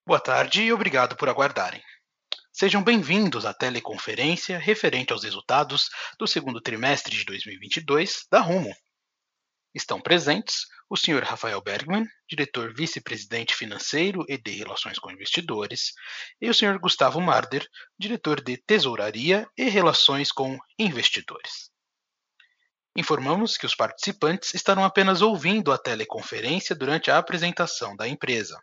Boa tarde e obrigado por aguardarem. Sejam bem-vindos à teleconferência referente aos resultados do segundo trimestre de 2022 da Rumo. Estão presentes o Sr. Rafael Bergman, diretor vice-presidente financeiro e de relações com investidores, e o Sr. Gustavo Marder, diretor de tesouraria e relações com investidores. Informamos que os participantes estarão apenas ouvindo a teleconferência durante a apresentação da empresa.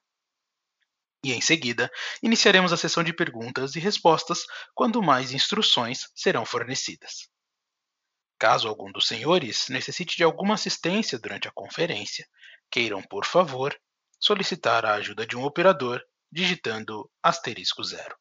E em seguida, iniciaremos a sessão de perguntas e respostas quando mais instruções serão fornecidas. Caso algum dos senhores necessite de alguma assistência durante a conferência, queiram, por favor, solicitar a ajuda de um operador digitando *0.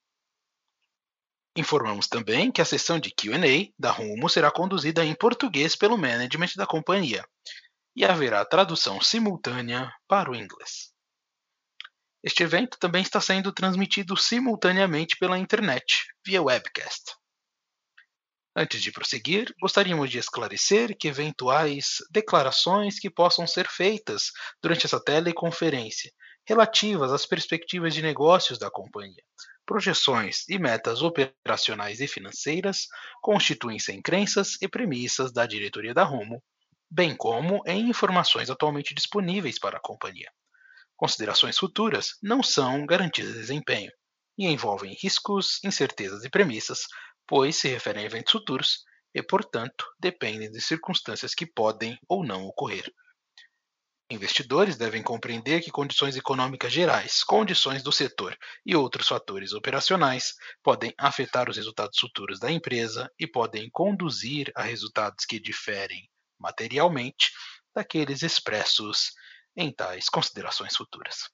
Informamos também que a sessão de Q&A da Rumo será conduzida em português pelo management da companhia e haverá tradução simultânea para o inglês. Este evento também está sendo transmitido simultaneamente pela internet, via webcast. Antes de prosseguir, gostaríamos de esclarecer que eventuais declarações que possam ser feitas durante essa teleconferência relativas às perspectivas de negócios da companhia, projeções e metas operacionais e financeiras constituem-se em crenças e premissas da diretoria da Rumo, bem como em informações atualmente disponíveis para a companhia. Considerações futuras não são garantias de desempenho e envolvem riscos, incertezas e premissas, pois se referem a eventos futuros e, portanto, dependem de circunstâncias que podem ou não ocorrer. Investidores devem compreender que condições econômicas gerais, condições do setor e outros fatores operacionais podem afetar os resultados futuros da empresa e podem conduzir a resultados que diferem materialmente daqueles expressos em tais considerações futuras.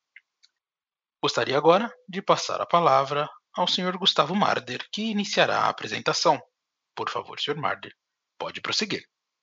Gostaria agora de passar a palavra ao Sr. Gustavo Marder, que iniciará a apresentação. Por favor, Sr. Marder, pode prosseguir.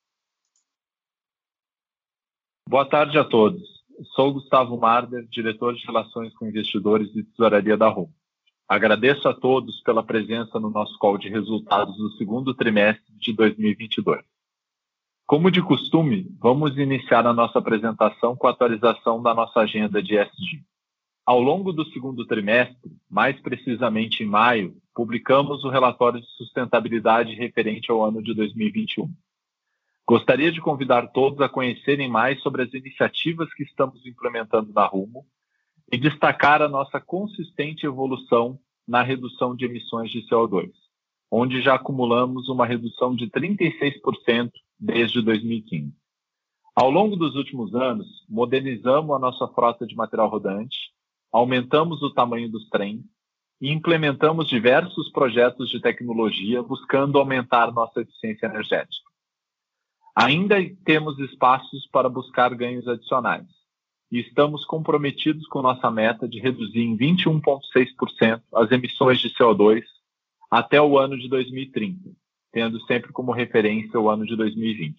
Boa tarde a todos. Sou Gustavo Marder, diretor de Relações com Investidores e Tesouraria da Rumo. Agradeço a todos pela presença no nosso call de resultados do segundo trimestre de 2022. Como de costume, vamos iniciar a nossa apresentação com a atualização da nossa agenda de ESG. Ao longo do segundo trimestre, mais precisamente em maio, publicamos o relatório de sustentabilidade referente ao ano de 2021. Gostaria de convidar todos a conhecerem mais sobre as iniciativas que estamos implementando na Rumo e destacar a nossa consistente evolução na redução de emissões de CO2, onde já acumulamos uma redução de 36% desde 2015. Ao longo dos últimos anos, modernizamos a nossa frota de material rodante, aumentamos o tamanho dos trens e implementamos diversos projetos de tecnologia buscando aumentar nossa eficiência energética. Ainda temos espaços para buscar ganhos adicionais e estamos comprometidos com nossa meta de reduzir em 21,6% as emissões de CO2 até o ano de 2030, tendo sempre como referência o ano de 2020.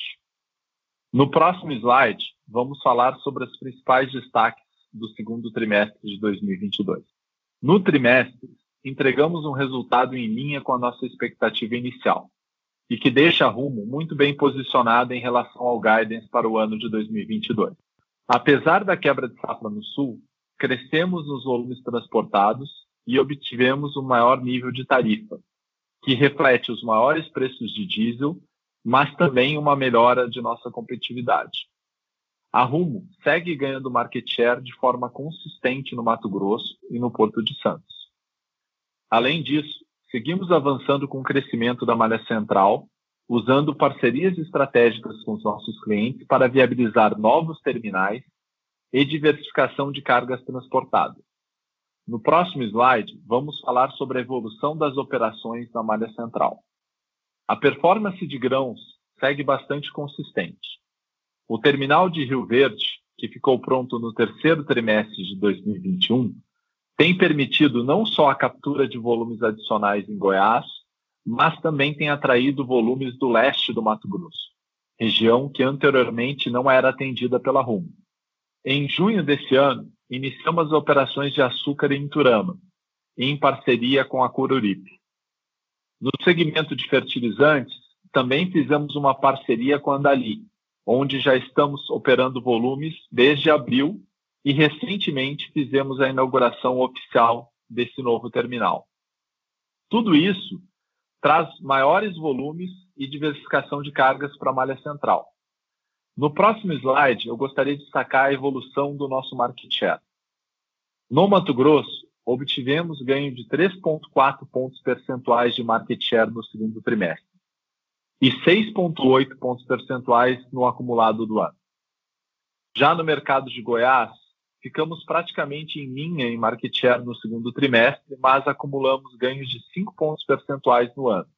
No próximo slide, vamos falar sobre os principais destaques do segundo trimestre de 2022. No trimestre, entregamos um resultado em linha com a nossa expectativa inicial e que deixa a Rumo muito bem posicionada em relação ao guidance para o ano de 2022. Apesar da quebra de safra no Sul, crescemos nos volumes transportados e obtivemos um maior nível de tarifa, que reflete os maiores preços de diesel, mas também uma melhora de nossa competitividade. A Rumo segue ganhando market share de forma consistente no Mato Grosso e no Porto de Santos. Além disso, seguimos avançando com o crescimento da malha central, usando parcerias estratégicas com os nossos clientes para viabilizar novos terminais e diversificação de cargas transportadas. No próximo slide, vamos falar sobre a evolução das operações na malha central. A performance de grãos segue bastante consistente. O terminal de Rio Verde, que ficou pronto no terceiro trimestre de 2021, tem permitido não só a captura de volumes adicionais em Goiás, mas também tem atraído volumes do leste do Mato Grosso, região que anteriormente não era atendida pela Rumo. Em junho desse ano, iniciamos as operações de açúcar em Iturama, em parceria com a Coruripe. No segmento de fertilizantes, também fizemos uma parceria com a Andali, onde já estamos operando volumes desde abril e recentemente fizemos a inauguração oficial desse novo terminal. Tudo isso traz maiores volumes e diversificação de cargas para a malha central. No próximo slide, eu gostaria de destacar a evolução do nosso market share. No Mato Grosso, obtivemos ganho de 3,4 pontos percentuais de market share no segundo trimestre e 6,8 pontos percentuais no acumulado do ano. Já no mercado de Goiás, ficamos praticamente em linha em market share no segundo trimestre, mas acumulamos ganhos de 5 pontos percentuais no ano.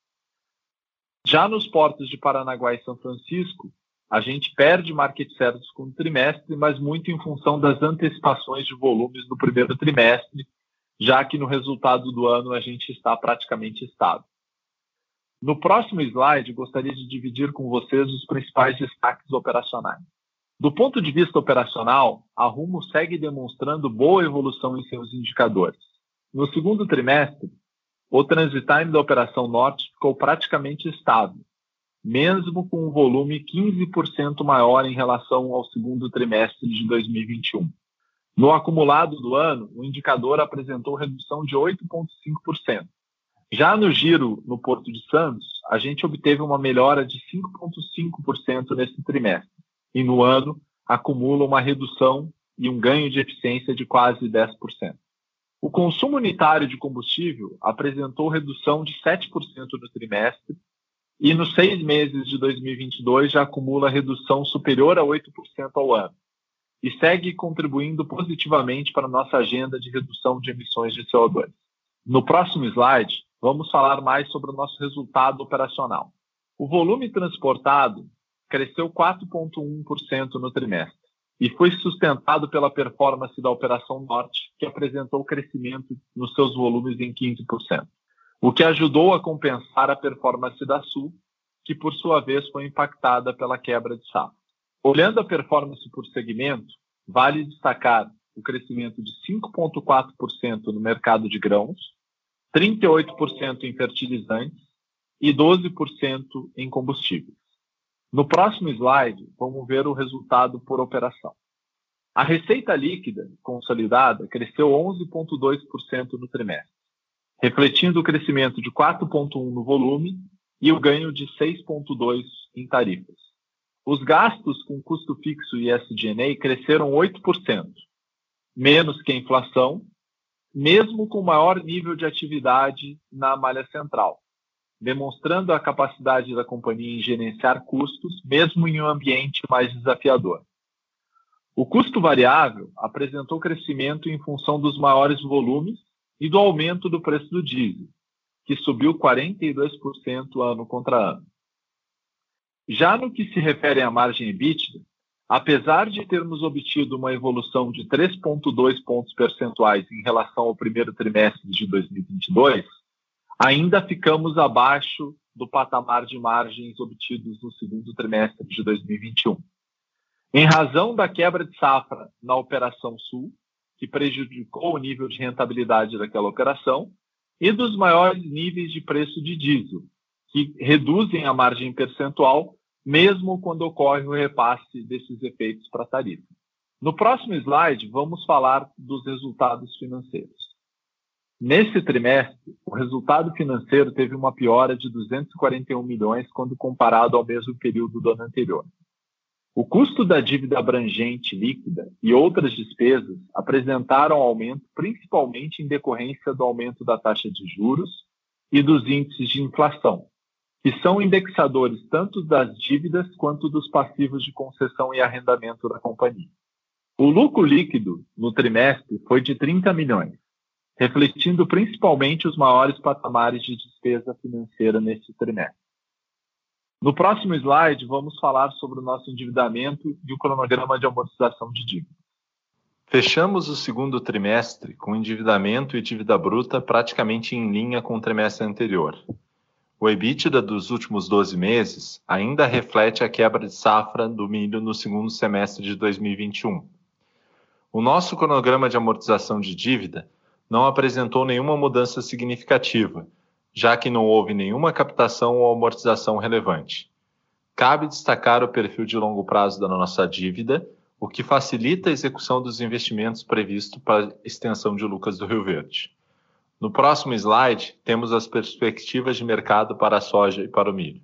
Já nos portos de Paranaguá e São Francisco, a gente perde market share no segundo trimestre, mas muito em função das antecipações de volumes no primeiro trimestre, já que no resultado do ano a gente está praticamente estável. No próximo slide, gostaria de dividir com vocês os principais destaques operacionais. Do ponto de vista operacional, a Rumo segue demonstrando boa evolução em seus indicadores. No segundo trimestre, o transit time da Operação Norte ficou praticamente estável, mesmo com um volume 15% maior em relação ao segundo trimestre de 2021. No acumulado do ano, o indicador apresentou redução de 8,5%. Já no giro no Porto de Santos, a gente obteve uma melhora de 5,5% nesse trimestre, e no ano acumula uma redução e um ganho de eficiência de quase 10%. O consumo unitário de combustível apresentou redução de 7% no trimestre, e nos 6 meses de 2022 já acumula redução superior a 8% ao ano, e segue contribuindo positivamente para a nossa agenda de redução de emissões de CO2. No próximo slide, vamos falar mais sobre o nosso resultado operacional. O volume transportado cresceu 4,1% no trimestre e foi sustentado pela performance da Operação Norte, que apresentou crescimento nos seus volumes em 15%, o que ajudou a compensar a performance da Sul, que por sua vez foi impactada pela quebra de safra. Olhando a performance por segmento, vale destacar o crescimento de 5,4% no mercado de grãos, 38% em fertilizantes e 12% em combustíveis. No próximo slide, vamos ver o resultado por operação. A receita líquida consolidada cresceu 11,2% no trimestre, refletindo o crescimento de 4,1% no volume e o ganho de 6,2% em tarifas. Os gastos com custo fixo e SG&A cresceram 8%, menos que a inflação, mesmo com maior nível de atividade na malha central, demonstrando a capacidade da companhia em gerenciar custos, mesmo em um ambiente mais desafiador. O custo variável apresentou crescimento em função dos maiores volumes e do aumento do preço do diesel, que subiu 42% ano contra ano. Já no que se refere à margem EBITDA, apesar de termos obtido uma evolução de 3,2 pontos percentuais em relação ao primeiro trimestre de 2022, ainda ficamos abaixo do patamar de margens obtidos no segundo trimestre de 2021. Em razão da quebra de safra na Operação Sul, que prejudicou o nível de rentabilidade daquela operação, e dos maiores níveis de preço de diesel, que reduzem a margem percentual, mesmo quando ocorre o repasse desses efeitos para a tarifa. No próximo slide, vamos falar dos resultados financeiros. Nesse trimestre, o resultado financeiro teve uma piora de 241 milhões quando comparado ao mesmo período do ano anterior. O custo da dívida abrangente líquida e outras despesas apresentaram aumento principalmente em decorrência do aumento da taxa de juros e dos índices de inflação, que são indexadores tanto das dívidas quanto dos passivos de concessão e arrendamento da companhia. O lucro líquido no trimestre foi de 30 milhões, refletindo principalmente os maiores patamares de despesa financeira nesse trimestre. No próximo slide, vamos falar sobre o nosso endividamento e o cronograma de amortização de dívida. Fechamos o segundo trimestre com endividamento e dívida bruta praticamente em linha com o trimestre anterior. O EBITDA dos últimos 12 meses ainda reflete a quebra de safra do milho no segundo semestre de 2021. O nosso cronograma de amortização de dívida não apresentou nenhuma mudança significativa, já que não houve nenhuma captação ou amortização relevante. Cabe destacar o perfil de longo prazo da nossa dívida, o que facilita a execução dos investimentos previstos para a extensão de Lucas do Rio Verde. No próximo slide, temos as perspectivas de mercado para a soja e para o milho.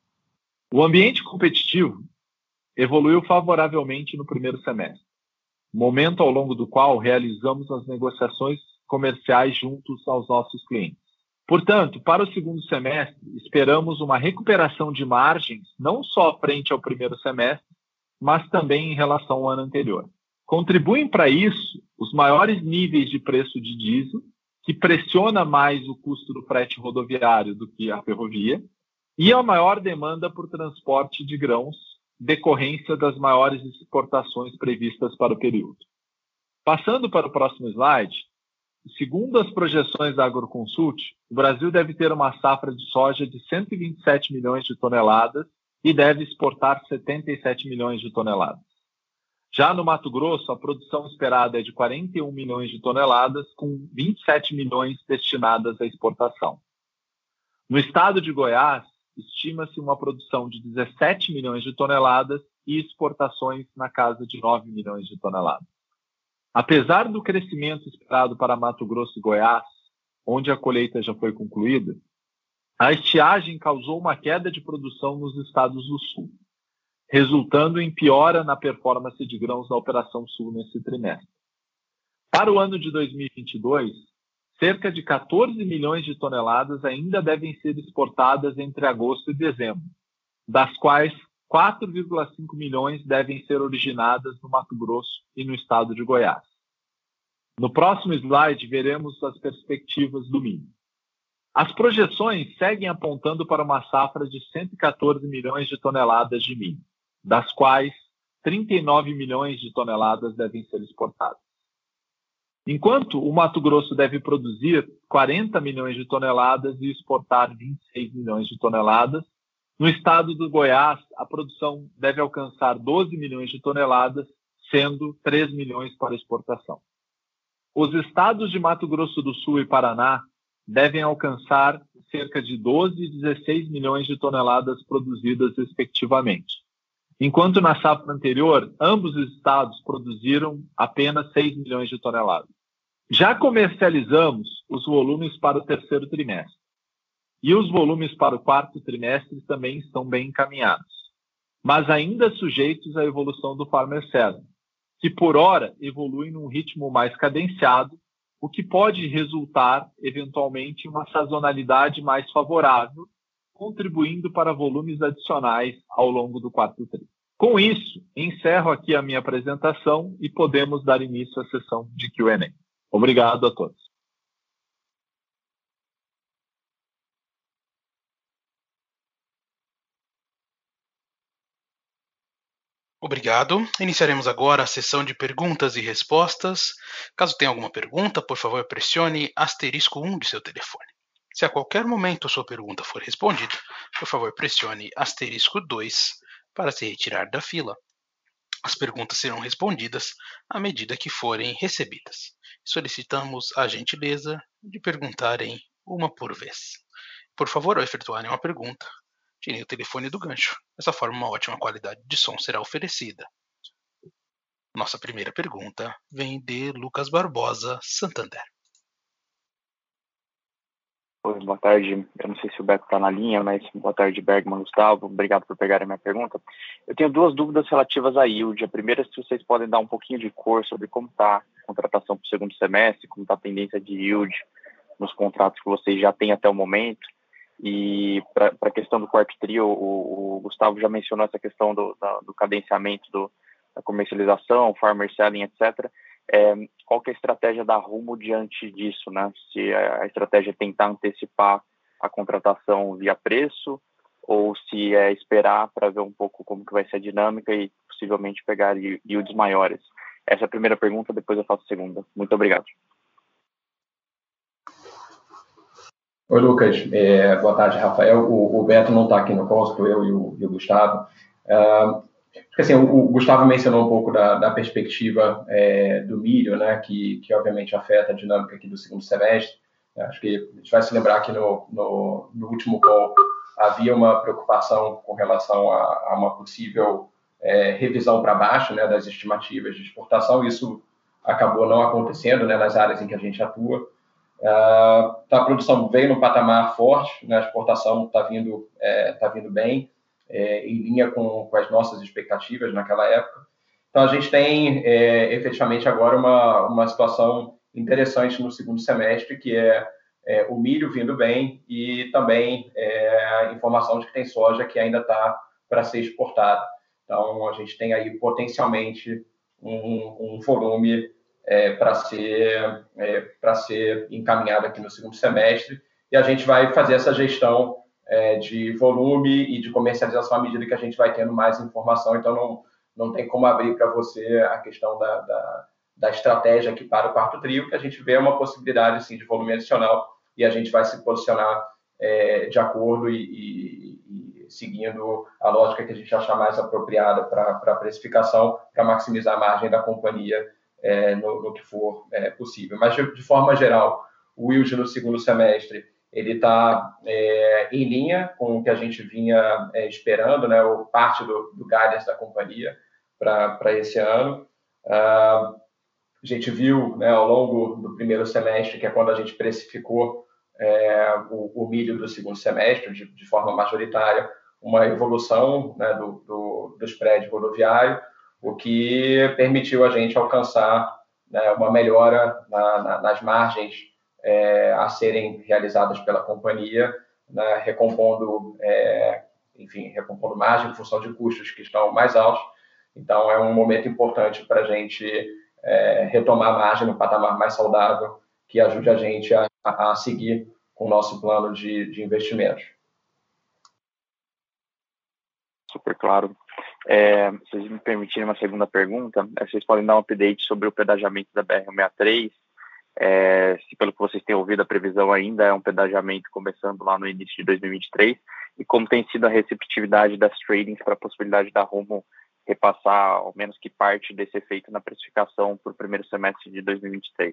O ambiente competitivo evoluiu favoravelmente no primeiro semestre, momento ao longo do qual realizamos as negociações comerciais juntos aos nossos clientes. Portanto, para o segundo semestre, esperamos uma recuperação de margens, não só frente ao primeiro semestre, mas também em relação ao ano anterior. Contribuem para isso os maiores níveis de preço de diesel, que pressiona mais o custo do frete rodoviário do que a ferrovia, e a maior demanda por transporte de grãos, decorrência das maiores exportações previstas para o período. Passando para o próximo slide, segundo as projeções da Agroconsult, o Brasil deve ter uma safra de soja de 127 milhões de toneladas e deve exportar 77 milhões de toneladas. Já no Mato Grosso, a produção esperada é de 41 milhões de toneladas, com 27 milhões destinadas à exportação. No estado de Goiás, estima-se uma produção de 17 milhões de toneladas e exportações na casa de 9 milhões de toneladas. Apesar do crescimento esperado para Mato Grosso e Goiás, onde a colheita já foi concluída, a estiagem causou uma queda de produção nos estados do Sul, resultando em piora na performance de grãos da Operação Sul nesse trimestre. Para o ano de 2022, cerca de 14 milhões de toneladas ainda devem ser exportadas entre agosto e dezembro, das quais 4,5 milhões devem ser originadas no Mato Grosso e no estado de Goiás. No próximo slide, veremos as perspectivas do milho. As projeções seguem apontando para uma safra de 114 milhões de toneladas de milho, das quais 39 milhões de toneladas devem ser exportadas. Enquanto o Mato Grosso deve produzir 40 milhões de toneladas e exportar 26 milhões de toneladas, no estado do Goiás, a produção deve alcançar 12 milhões de toneladas, sendo 3 milhões para exportação. Os estados de Mato Grosso do Sul e Paraná devem alcançar cerca de 12 e 16 milhões de toneladas produzidas, respectivamente. Enquanto na safra anterior, ambos os estados produziram apenas 6 milhões de toneladas. Já comercializamos os volumes para o terceiro trimestre. E os volumes para o quarto trimestre também estão bem encaminhados, mas ainda sujeitos à evolução do Farmer Seller, que por hora evolui num ritmo mais cadenciado, o que pode resultar, eventualmente, em uma sazonalidade mais favorável, contribuindo para volumes adicionais ao longo do quarto trimestre. Com isso, encerro aqui a minha apresentação e podemos dar início à sessão de Q&A. Obrigado a todos. Obrigado. Iniciaremos agora a sessão de perguntas e respostas. Caso tenha alguma pergunta, por favor, pressione *1 de seu telefone. Se a qualquer momento sua pergunta for respondida, por favor, pressione *2 para se retirar da fila. As perguntas serão respondidas à medida que forem recebidas. Solicitamos a gentileza de perguntarem uma por vez. Por favor, ao efetuarem uma pergunta, tirem o telefone do gancho. Dessa forma, uma ótima qualidade de som será oferecida. Nossa primeira pergunta vem de Lucas Barbosa, Santander. Oi, boa tarde. Eu não sei se o Beto está na linha, mas boa tarde, Bergman, Gustavo. Obrigado por pegarem a minha pergunta. Eu tenho duas dúvidas relativas à yield. A primeira é se vocês podem dar um pouquinho de cor sobre como está a contratação para o segundo semestre, como está a tendência de yield nos contratos que vocês já têm até o momento. E para a questão do quarto trio, o Gustavo já mencionou essa questão do cadenciamento da comercialização, farmer selling, etc. Qual que é a estratégia da Rumo diante disso, né? Se a estratégia é tentar antecipar a contratação via preço ou se é esperar para ver um pouco como que vai ser a dinâmica e possivelmente pegar yields maiores. Essa é a primeira pergunta, depois eu faço a segunda. Muito obrigado. Oi, Lucas. Boa tarde, Rafael. O Beto não está aqui no call, estou eu e o Gustavo. Porque, assim, o Gustavo mencionou um pouco da perspectiva do milho, né, que obviamente afeta a dinâmica aqui do segundo semestre. Acho que a gente vai se lembrar que no último call havia uma preocupação com relação a uma possível revisão para baixo, né, das estimativas de exportação. Isso acabou não acontecendo, né, nas áreas em que a gente atua. A produção veio no patamar forte, né, a exportação está vindo bem, em linha com as nossas expectativas naquela época. Então, a gente tem efetivamente agora uma situação interessante no segundo semestre, que é o milho vindo bem e também a informação de que tem soja que ainda está para ser exportada. Então, a gente tem aí potencialmente um volume para ser encaminhado aqui no segundo semestre, e a gente vai fazer essa gestão de volume e de comercialização à medida que a gente vai tendo mais informação. Então, não tem como abrir para você a questão da estratégia aqui para o quarto trio, que a gente vê uma possibilidade sim, de volume adicional, e a gente vai se posicionar de acordo e seguindo a lógica que a gente achar mais apropriada para a precificação, para maximizar a margem da companhia no que for possível. Mas, de forma geral, o yield no segundo semestre ele está em linha com o que a gente vinha esperando, né, ou parte do guidance da companhia para esse ano. A gente viu, né, ao longo do primeiro semestre, que é quando a gente precificou o milho do segundo semestre, de forma majoritária, uma evolução, né, do spread rodoviário, o que permitiu a gente alcançar, né, uma melhora nas margens a serem realizadas pela companhia, né, recompondo margem em função de custos que estão mais altos. Então, é um momento importante para a gente retomar a margem no patamar mais saudável, que ajude a gente a seguir com o nosso plano de investimentos. Super claro. Se vocês me permitirem uma segunda pergunta, vocês podem dar um update sobre o pedajamento da BR-163, se pelo que vocês têm ouvido a previsão ainda é um pedajamento começando lá no início de 2023, e como tem sido a receptividade das tradings para a possibilidade da Rumo repassar ao menos que parte desse efeito na precificação para o primeiro semestre de 2023.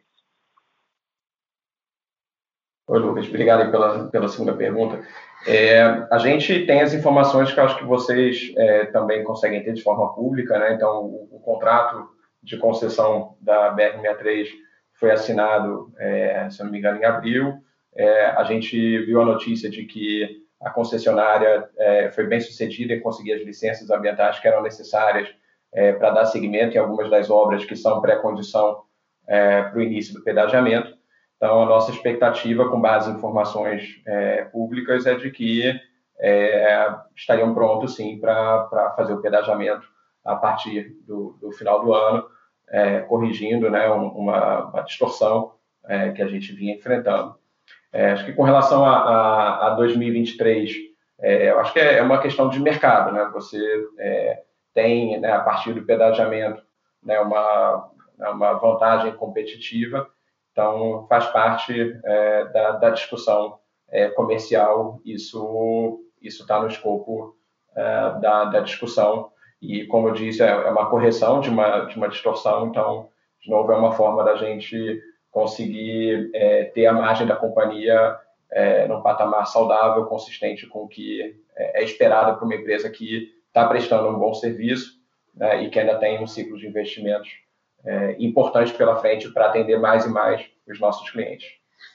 Oi, Lucas, obrigado aí pela segunda pergunta. A gente tem as informações que eu acho que vocês também conseguem ter de forma pública, né? Então, o contrato de concessão da BR-163 foi assinado, se não me engano, em abril. A gente viu a notícia de que a concessionária foi bem sucedida em conseguir as licenças ambientais que eram necessárias para dar seguimento em algumas das obras que são pré-condição para o início do pedagiamento. Então, a nossa expectativa, com base em informações públicas, é de que estariam prontos, sim, para fazer o pedagiamento a partir do final do ano, corrigindo, né, uma distorção que a gente vinha enfrentando. Acho que com relação a 2023, eu acho que é uma questão de mercado, né? Você tem, né, a partir do pedagiamento, né, uma vantagem competitiva. Então, faz parte da discussão comercial, isso está no escopo da discussão. E, como eu disse, é uma correção de uma distorção. Então, de novo, é uma forma da gente conseguir ter a margem da companhia num patamar saudável, consistente com o que é esperado para uma empresa que está prestando um bom serviço, né, e que ainda tem um ciclo de investimentos importante pela frente para atender mais e mais os nossos clientes.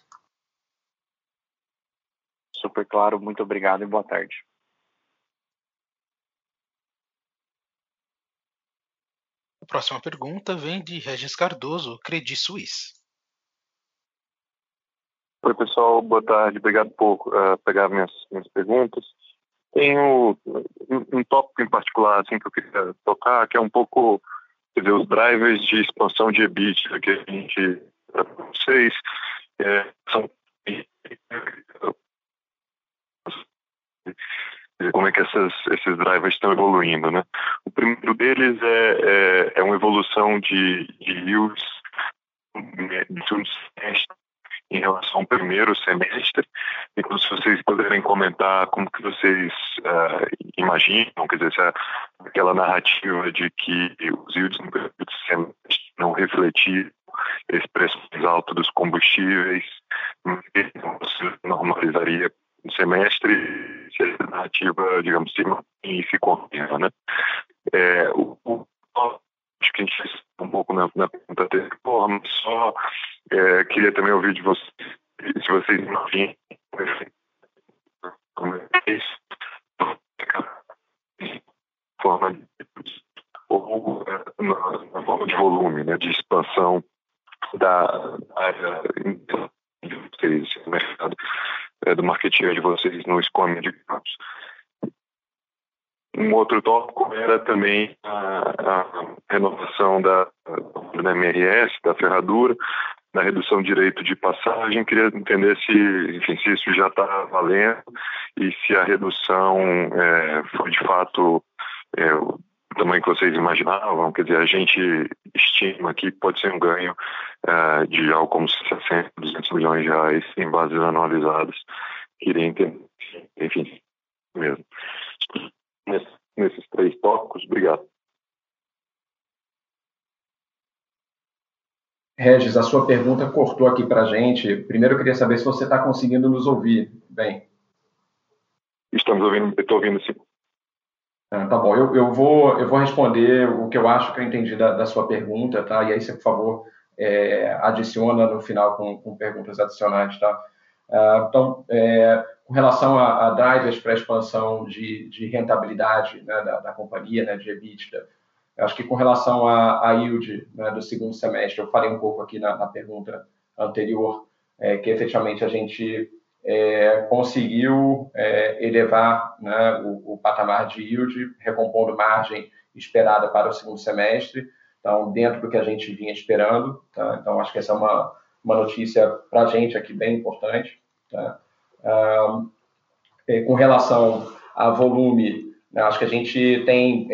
Super claro, muito obrigado e boa tarde. A próxima pergunta vem de Regis Cardoso, Credit Suisse. Oi, pessoal, boa tarde, obrigado por pegar minhas perguntas. Tenho um tópico em particular assim, que eu queria tocar, que é um pouco os drivers de expansão de EBITDA que a gente para vocês são como é que esses drivers estão evoluindo, né? O primeiro deles é uma evolução de yields em relação ao primeiro semestre. Então, se vocês puderem comentar como que vocês imaginam, quer dizer, aquela narrativa de que os yields no primeiro semestre não refletiram esse preço mais alto dos combustíveis, então se normalizaria no semestre, se essa narrativa, digamos assim, se confirma, né? queria também ouvir de vocês, se vocês imaginam como é isso, forma de, ou na forma de volume, né, de expansão da área de vocês, no mercado do marketing de vocês no e-commerce de campos. Um outro tópico era também a renovação da MRS, da ferradura, na redução de direito de passagem. Queria entender se isso já está valendo e se a redução foi de fato o tamanho que vocês imaginavam. Quer dizer, a gente estima que pode ser um ganho de algo como 60, 200 milhões de reais em bases anualizadas. Queria entender, enfim, mesmo. Nesses 3 tópicos. Obrigado. Regis, a sua pergunta cortou aqui para a gente. Primeiro, eu queria saber se você está conseguindo nos ouvir bem. Estamos ouvindo, estou ouvindo sim. Tá bom, eu vou responder o que eu acho que eu entendi da sua pergunta, tá? E aí você, por favor, adiciona no final com perguntas adicionais, tá? Então, com relação a drivers para a expansão de rentabilidade, né, da companhia, né, de EBITDA, eu acho que com relação a yield, né, do segundo semestre, eu falei um pouco aqui na pergunta anterior, que efetivamente a gente conseguiu elevar, né, o patamar de yield, recompondo margem esperada para o segundo semestre, então dentro do que a gente vinha esperando, tá? Então acho que essa é uma notícia para a gente aqui bem importante, tá? Com relação a volume, né, acho que a gente tem,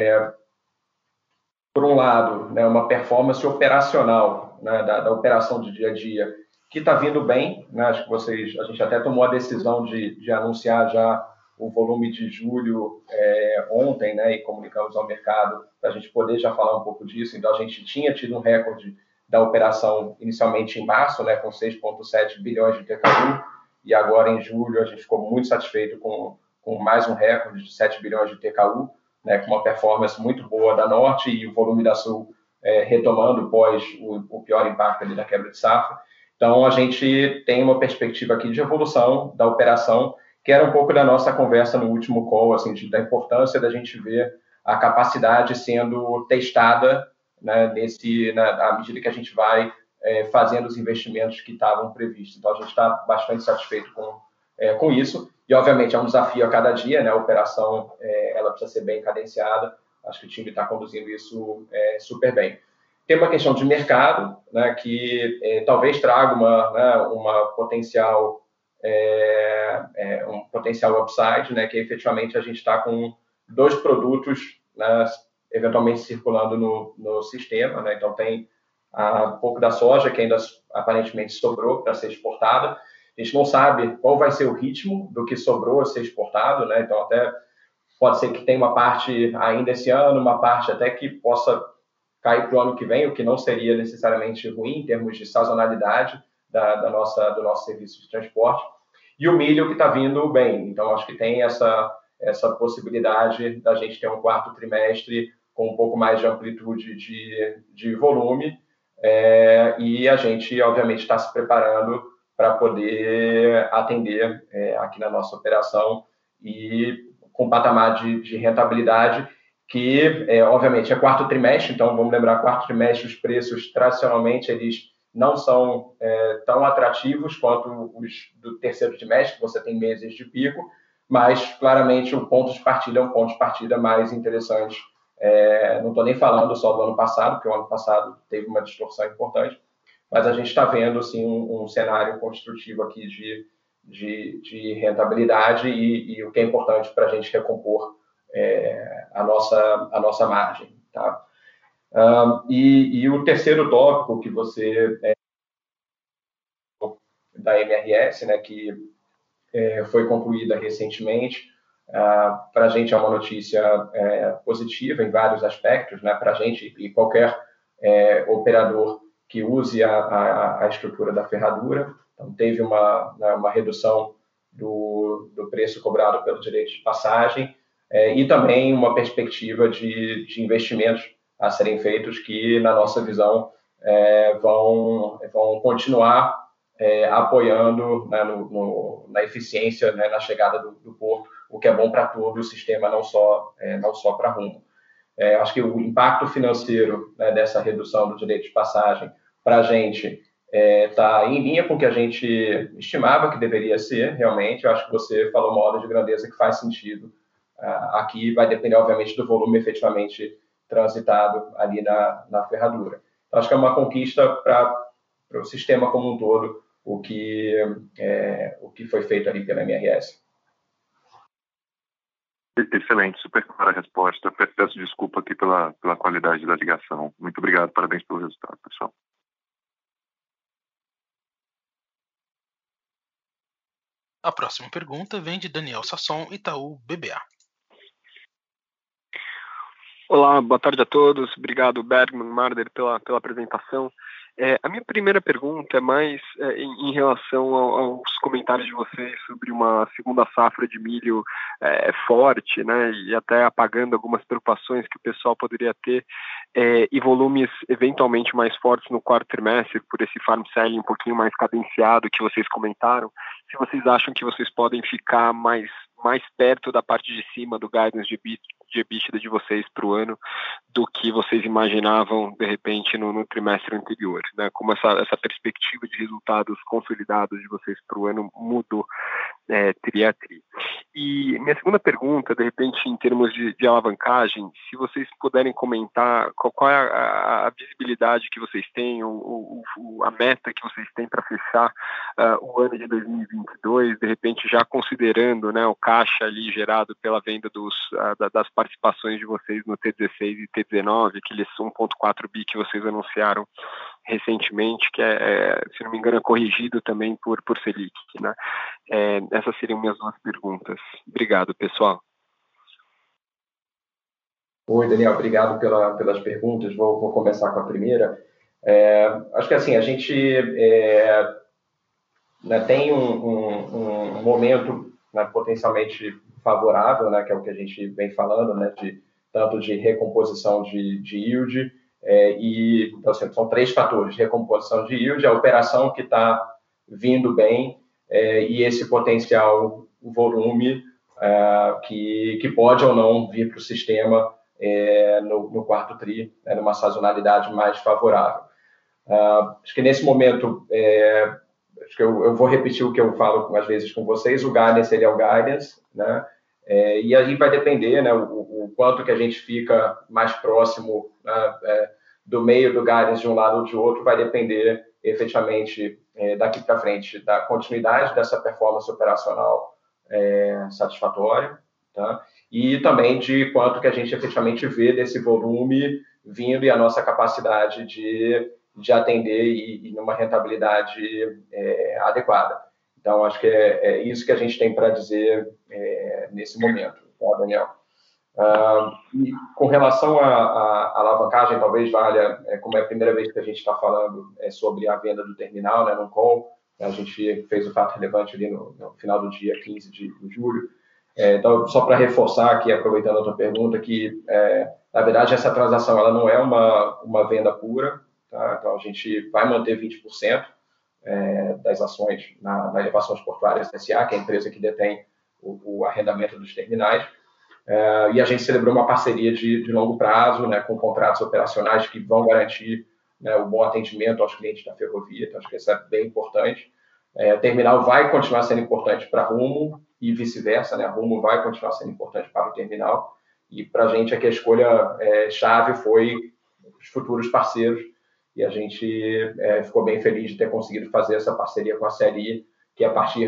por um lado, né, uma performance operacional, né, da operação de dia a dia, que está vindo bem, né? Acho que a gente até tomou a decisão de anunciar já o volume de julho ontem, né, e comunicamos ao mercado para a gente poder já falar um pouco disso. Então, a gente tinha tido um recorde da operação inicialmente em março, né, com 6,7 bilhões de TKU, e agora em julho a gente ficou muito satisfeito com mais um recorde de 7 bilhões de TKU, né, com uma performance muito boa da Norte e o volume da Sul retomando pós o pior impacto ali da quebra de safra. Então, a gente tem uma perspectiva aqui de evolução da operação, que era um pouco da nossa conversa no último call, assim, da importância da gente ver a capacidade sendo testada, né, à medida que a gente vai fazendo os investimentos que estavam previstos. Então, a gente está bastante satisfeito com isso. E, obviamente, é um desafio a cada dia, né? A operação ela precisa ser bem cadenciada. Acho que o time está conduzindo isso super bem. Tem uma questão de mercado, né, que talvez traga uma potencial um potencial upside, né, que efetivamente a gente está com 2 produtos, né, eventualmente circulando no sistema, né? Então tem um pouco da soja que ainda aparentemente sobrou para ser exportada. A gente não sabe qual vai ser o ritmo do que sobrou a ser exportado, né? Então até pode ser que tenha uma parte ainda esse ano, uma parte até que possa cair para o ano que vem, o que não seria necessariamente ruim em termos de sazonalidade do nosso serviço de transporte. E o milho que está vindo bem. Então, acho que tem essa possibilidade da gente ter um 4º trimestre com um pouco mais de amplitude de volume. E a gente, obviamente, está se preparando para poder atender aqui na nossa operação e com patamar de rentabilidade que, obviamente, é 4º trimestre, então vamos lembrar, 4º trimestre, os preços, tradicionalmente, eles não são tão atrativos quanto os do 3º trimestre, que você tem meses de pico, mas, claramente, o ponto de partida é um ponto de partida mais interessante. Não estou nem falando só do ano passado, porque o ano passado teve uma distorção importante, mas a gente está vendo, assim, um cenário construtivo aqui de rentabilidade e o que é importante para a gente recompor a nossa margem, tá? E o terceiro tópico que você da MRS, né, que foi concluída recentemente, para a gente é uma notícia positiva em vários aspectos, né, para a gente e qualquer operador que use a estrutura da ferradura. Então, teve uma redução do preço cobrado pelo direito de passagem, e também uma perspectiva de investimentos a serem feitos que, na nossa visão, vão continuar apoiando, né, na eficiência, né, na chegada do porto, o que é bom para todo o sistema, não só para Rumo. Acho que o impacto financeiro, né, dessa redução do direito de passagem para a gente está em linha com o que a gente estimava que deveria ser, realmente. Eu acho que você falou uma ordem de grandeza que faz sentido. Aqui vai depender, obviamente, do volume efetivamente transitado ali na ferradura. Então, acho que é uma conquista para o sistema como um todo, o que foi feito ali pela MRS. Excelente, super clara a resposta. Peço desculpa aqui pela qualidade da ligação. Muito obrigado, parabéns pelo resultado, pessoal. A próxima pergunta vem de Daniel Sasson, Itaú BBA. Olá, boa tarde a todos. Obrigado, Bergman, Marder, pela apresentação. A minha primeira pergunta é mais em relação aos comentários de vocês sobre uma segunda safra de milho forte, né, e até apagando algumas preocupações que o pessoal poderia ter, e volumes eventualmente mais fortes no quarto trimestre, por esse farm selling um pouquinho mais cadenciado que vocês comentaram. Se vocês acham que vocês podem ficar mais perto da parte de cima do guidance de EBITDA de vocês para o ano do que vocês imaginavam, de repente, no trimestre anterior, né? Como essa perspectiva de resultados consolidados de vocês para o ano mudou tri a tri. E minha segunda pergunta, de repente, em termos de alavancagem, se vocês puderem comentar qual é a visibilidade que vocês têm, a meta que vocês têm para fechar o ano de 2022, de repente já considerando, né, o caixa ali gerado pela venda das participações de vocês no T16 e T19, aqueles 1,4 bi que vocês anunciaram recentemente, que se não me engano, é corrigido também por Selic, né? Essas seriam minhas duas perguntas. Obrigado, pessoal. Oi, Daniel, obrigado pelas perguntas. Vou começar com a primeira. Acho que assim, a gente tem um momento, né, potencialmente favorável, né, que é o que a gente vem falando, né, tanto de recomposição de yield, então, assim, são três fatores: recomposição de yield, a operação que está vindo bem, e esse potencial volume que pode ou não vir para o sistema no quarto tri, numa sazonalidade mais favorável. Acho que nesse momento, acho que eu vou repetir o que eu falo às vezes com vocês: o guidance, ele é o guidance, né? E aí vai depender, né, o quanto que a gente fica mais próximo, né, do meio do guidance de um lado ou de outro, vai depender efetivamente daqui para frente da continuidade dessa performance operacional satisfatória, tá? E também de quanto que a gente efetivamente vê desse volume vindo e a nossa capacidade de atender e numa rentabilidade adequada. Então, acho que é isso que a gente tem para dizer nesse momento, tá, Daniel? E com relação à alavancagem, talvez valha, como é a primeira vez que a gente está falando sobre a venda do terminal, né, no call, a gente fez o fato relevante ali no final do dia 15 de julho. Então, só para reforçar aqui, aproveitando a tua pergunta, que, na verdade, essa transação ela não é uma venda pura, tá? Então, a gente vai manter 20% das ações na Elevações Portuárias S.A., que é a empresa que detém o arrendamento dos terminais. E a gente celebrou uma parceria de longo prazo, né, com contratos operacionais que vão garantir, né, o bom atendimento aos clientes da ferrovia. Então, acho que isso é bem importante. O terminal vai continuar sendo importante para a Rumo e vice-versa, né? A Rumo vai continuar sendo importante para o terminal. E para a gente aqui a escolha chave foi os futuros parceiros. E a gente ficou bem feliz de ter conseguido fazer essa parceria com a CLI, que a partir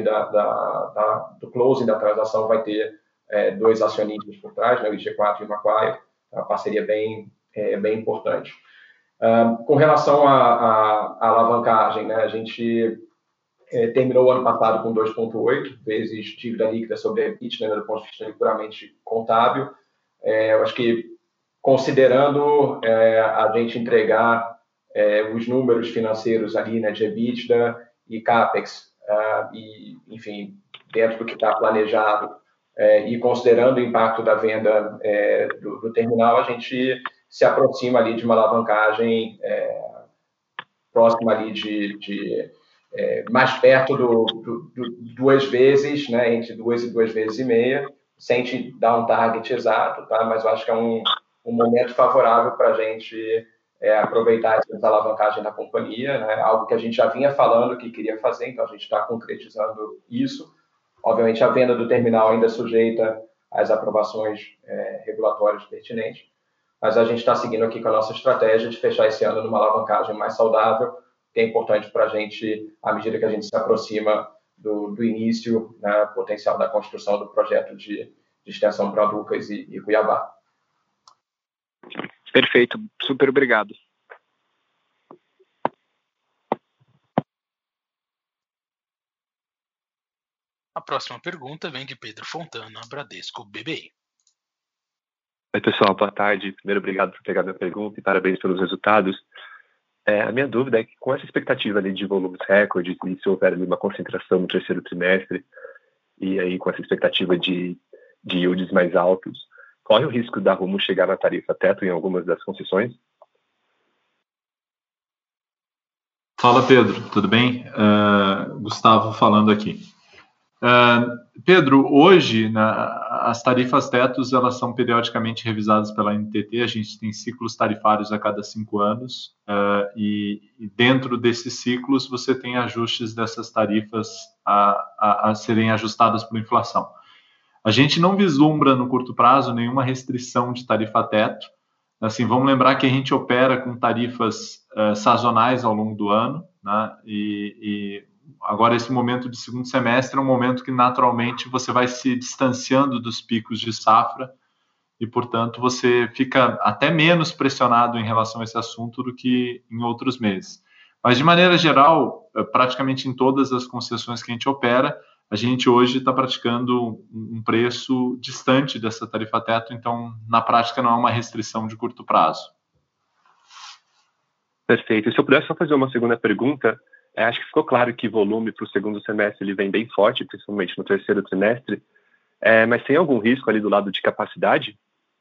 do closing da transação vai ter dois acionistas por trás, né, o IG4 e o Macquarie. Uma parceria bem importante. Com relação à alavancagem, né, a gente terminou o ano passado com 2,8 vezes dívida líquida sobre EBITDA, né, do ponto de vista puramente contábil. Eu acho que, considerando a gente entregar os números financeiros ali, né, de EBITDA e CAPEX, e, enfim, dentro do que está planejado, e considerando o impacto da venda do terminal, a gente se aproxima ali de uma alavancagem próximo ali de mais perto do 2 vezes, né, entre 2 e 2 vezes e meia, sem te dar um target exato, tá? Mas eu acho que é um momento favorável para a gente aproveitar essa alavancagem da companhia, né? Algo que a gente já vinha falando que queria fazer, então a gente está concretizando isso. Obviamente, a venda do terminal ainda é sujeita às aprovações regulatórias pertinentes, mas a gente está seguindo aqui com a nossa estratégia de fechar esse ano numa alavancagem mais saudável, que é importante para a gente, à medida que a gente se aproxima do início, né, potencial da construção do projeto de extensão para Lucas e Cuiabá. Perfeito, super obrigado. A próxima pergunta vem de Pedro Fontana, Bradesco BBI. Oi, pessoal, boa tarde. Primeiro, obrigado por pegar minha pergunta e parabéns pelos resultados. A minha dúvida é que, com essa expectativa ali de volumes recordes, e se houver ali uma concentração no terceiro trimestre, e aí com essa expectativa de yields mais altos, corre o risco da Rumo chegar na tarifa teto em algumas das concessões? Fala, Pedro, tudo bem? Gustavo falando aqui. Pedro, hoje as tarifas tetos elas são periodicamente revisadas pela NTT, a gente tem ciclos tarifários a cada 5 anos e dentro desses ciclos você tem ajustes dessas tarifas a serem ajustadas por inflação. A gente não vislumbra no curto prazo nenhuma restrição de tarifa teto. Assim, vamos lembrar que a gente opera com tarifas sazonais ao longo do ano, né? E agora esse momento de segundo semestre é um momento que naturalmente você vai se distanciando dos picos de safra e, portanto, você fica até menos pressionado em relação a esse assunto do que em outros meses. Mas, de maneira geral, praticamente em todas as concessões que a gente opera, a gente hoje está praticando um preço distante dessa tarifa teto, então, na prática, não é uma restrição de curto prazo. Perfeito. E se eu pudesse só fazer uma segunda pergunta, acho que ficou claro que volume para o segundo semestre ele vem bem forte, principalmente no terceiro trimestre, mas tem algum risco ali do lado de capacidade?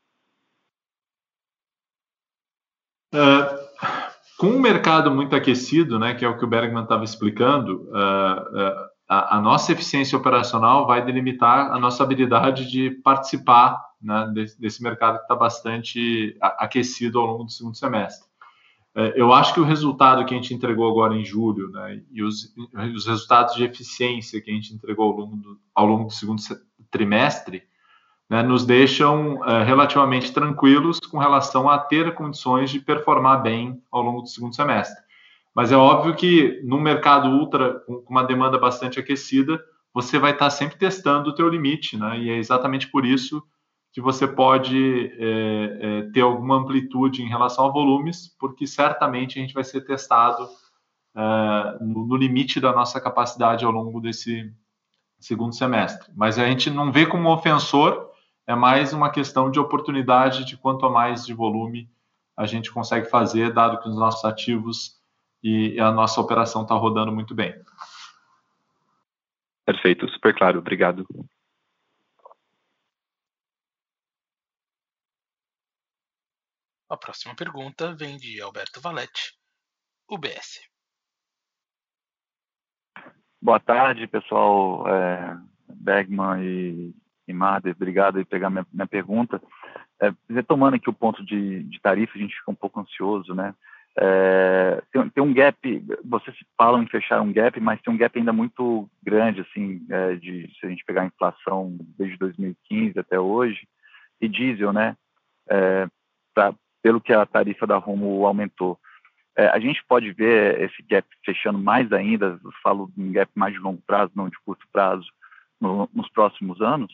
Com o mercado muito aquecido, né, que é o que o Bergman estava explicando, a nossa eficiência operacional vai delimitar a nossa habilidade de participar, né, desse mercado que está bastante aquecido ao longo do segundo semestre. Eu acho que o resultado que a gente entregou agora em julho, né, e os resultados de eficiência que a gente entregou ao longo do segundo trimestre, né, nos deixam relativamente tranquilos com relação a ter condições de performar bem ao longo do segundo semestre. Mas é óbvio que no mercado ultra, com uma demanda bastante aquecida, você vai estar sempre testando o teu limite, né, e é exatamente por isso que você pode ter alguma amplitude em relação a volumes, porque certamente a gente vai ser testado no limite da nossa capacidade ao longo desse segundo semestre. Mas a gente não vê como ofensor, é mais uma questão de oportunidade de quanto a mais de volume a gente consegue fazer, dado que os nossos ativos e a nossa operação está rodando muito bem. Perfeito, super claro, obrigado. A próxima pergunta vem de Alberto Valetti, UBS. Boa tarde, pessoal. Bergman e Marder, obrigado por pegar minha pergunta. Retomando aqui o ponto de tarifa, a gente fica um pouco ansioso, né? Tem um gap, vocês falam em fechar um gap, mas tem um gap ainda muito grande, assim, se a gente pegar a inflação desde 2015 até hoje, e diesel, né? Pelo que a tarifa da Rumo aumentou. A gente pode ver esse gap fechando mais ainda, eu falo de um gap mais de longo prazo, não de curto prazo, nos próximos anos?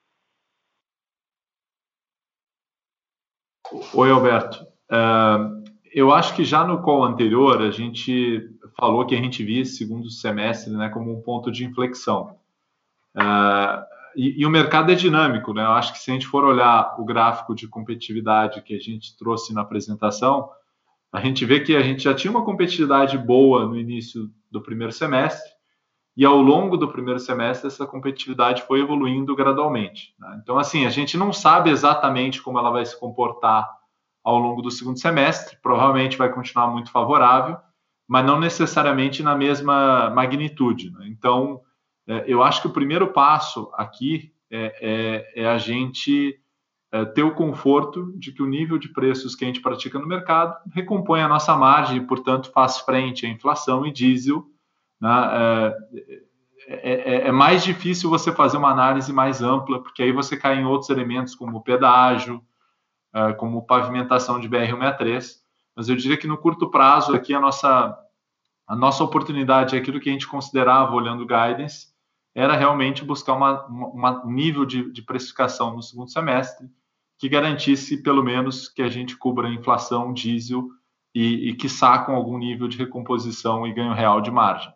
Oi, Alberto. Eu acho que já no call anterior a gente falou que a gente via esse segundo semestre, né, como um ponto de inflexão. E o mercado é dinâmico, né? Eu acho que se a gente for olhar o gráfico de competitividade que a gente trouxe na apresentação, a gente vê que a gente já tinha uma competitividade boa no início do primeiro semestre e ao longo do primeiro semestre essa competitividade foi evoluindo gradualmente, né? Então, assim, a gente não sabe exatamente como ela vai se comportar ao longo do segundo semestre, provavelmente vai continuar muito favorável, mas não necessariamente na mesma magnitude, né? Então, eu acho que o primeiro passo aqui é a gente ter o conforto de que o nível de preços que a gente pratica no mercado recompõe a nossa margem e, portanto, faz frente à inflação e diesel, né? É mais difícil você fazer uma análise mais ampla, porque aí você cai em outros elementos como pedágio, como pavimentação de BR-163, mas eu diria que no curto prazo aqui a nossa oportunidade, aquilo que a gente considerava olhando o guidance, era realmente buscar um nível de precificação no segundo semestre que garantisse pelo menos que a gente cubra a inflação, diesel e quiçá com algum nível de recomposição e ganho real de margem.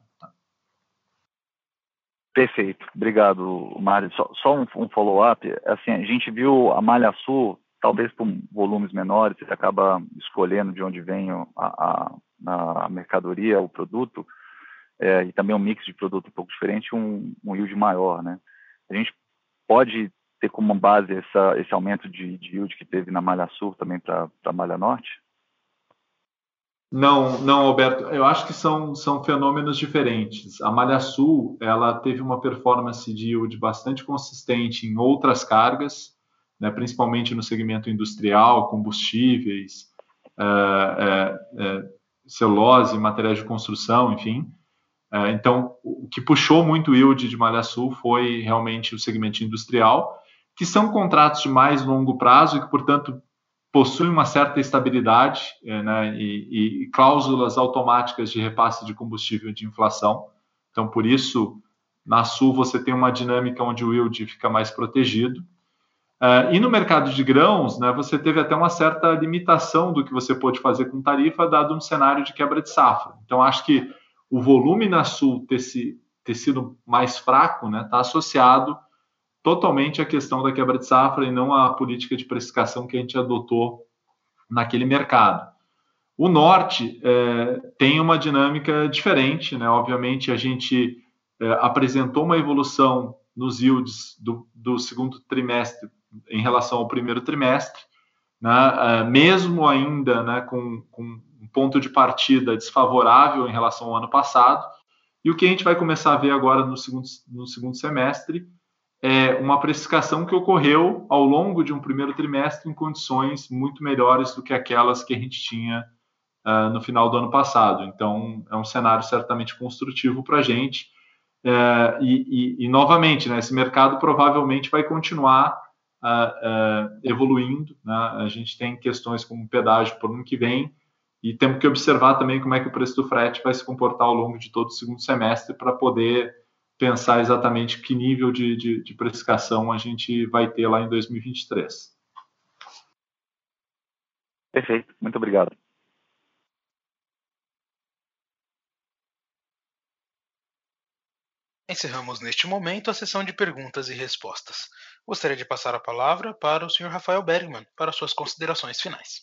Perfeito, obrigado, Mário. Só um follow-up, assim, a gente viu a Malha Sul, talvez por volumes menores, você acaba escolhendo de onde vem a mercadoria, o produto, e também um mix de produto um pouco diferente, um yield maior, né? A gente pode ter como base esse aumento de yield que teve na Malha Sul também para a Malha Norte? Não, Alberto, eu acho que são fenômenos diferentes. A Malha Sul, ela teve uma performance de yield bastante consistente em outras cargas, né, principalmente no segmento industrial, combustíveis, celulose, materiais de construção, enfim. Então, o que puxou muito o yield de Malha Sul foi realmente o segmento industrial, que são contratos de mais longo prazo e que, portanto, possuem uma certa estabilidade, né, e cláusulas automáticas de repasse de combustível e de inflação. Então, por isso, na Sul você tem uma dinâmica onde o yield fica mais protegido. E no mercado de grãos, né, você teve até uma certa limitação do que você pôde fazer com tarifa, dado um cenário de quebra de safra. Então, acho que o volume na Sul ter sido mais fraco, né, está associado totalmente à questão da quebra de safra e não à política de precificação que a gente adotou naquele mercado. O Norte tem uma dinâmica diferente, né? Obviamente, a gente apresentou uma evolução nos yields do segundo trimestre em relação ao primeiro trimestre, né? Mesmo ainda, né, com um ponto de partida desfavorável em relação ao ano passado. E o que a gente vai começar a ver agora no segundo semestre é uma precificação que ocorreu ao longo de um primeiro trimestre em condições muito melhores do que aquelas que a gente tinha no final do ano passado. Então, é um cenário certamente construtivo para a gente. E, novamente, né, esse mercado provavelmente vai continuar evoluindo, né? A gente tem questões como pedágio para o ano que vem e temos que observar também como é que o preço do frete vai se comportar ao longo de todo o segundo semestre para poder pensar exatamente que nível de precificação a gente vai ter lá em 2023. Perfeito, muito obrigado. Encerramos neste momento a sessão de perguntas e respostas. Gostaria de passar a palavra para o Sr. Rafael Bergman para suas considerações finais.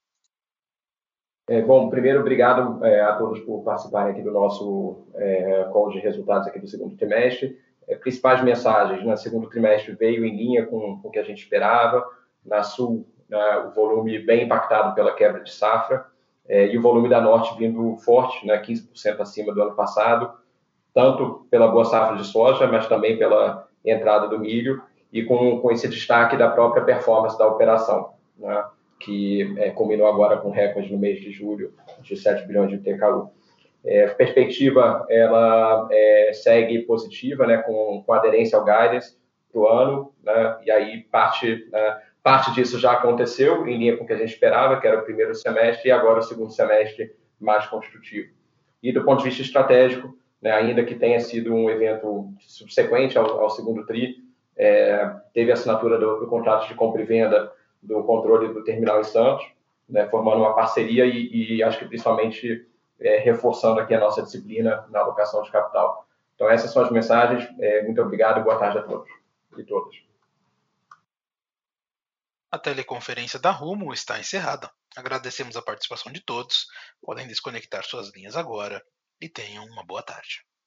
Bom, primeiro, obrigado a todos por participarem aqui do nosso call de resultados aqui do segundo trimestre. Principais mensagens, no segundo trimestre veio em linha com o que a gente esperava. Na Sul, o volume bem impactado pela quebra de safra e o volume da Norte vindo forte, 15% acima do ano passado, tanto pela boa safra de soja, mas também pela entrada do milho e com esse destaque da própria performance da operação, né, que culminou agora com recorde no mês de julho de 7 bilhões de TKU. A perspectiva ela segue positiva, né, com aderência ao guidance do ano, né, e aí parte disso já aconteceu em linha com o que a gente esperava, que era o primeiro semestre, e agora o segundo semestre mais construtivo. E do ponto de vista estratégico, né, ainda que tenha sido um evento subsequente ao segundo TRI, teve a assinatura do contrato de compra e venda do controle do terminal em Santos, né, formando uma parceria e acho que principalmente reforçando aqui a nossa disciplina na alocação de capital. Então, essas são as mensagens. Muito obrigado e boa tarde a todos e todas. A teleconferência da Rumo está encerrada. Agradecemos a participação de todos. Podem desconectar suas linhas agora e tenham uma boa tarde.